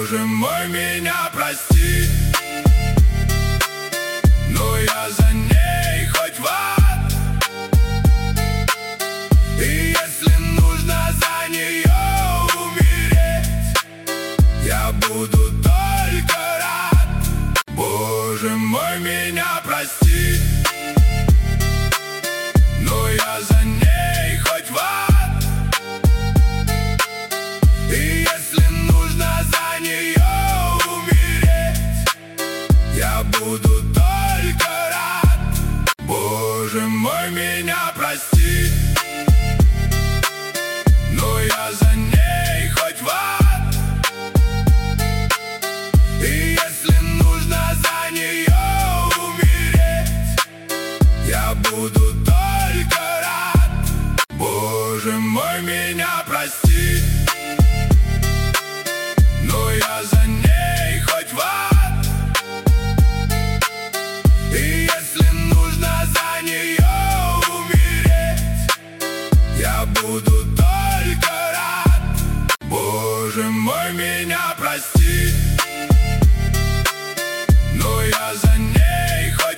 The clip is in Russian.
Боже мой, меня прости, но я за ней хоть в ад. И если нужно за нее умереть, я буду только рад. Боже мой, меня прости, но я за ней хоть в ад. И если нужно за нее умереть, я буду только рад. Боже мой, меня прости, но я за ней хоть в ад. И если нужно за нее умереть, я буду только рад. Боже мой, меня прости, но я за ней хоть в ад. И если нужно за нее умереть, я буду только рад. Боже мой, меня прости, но я за ней хоть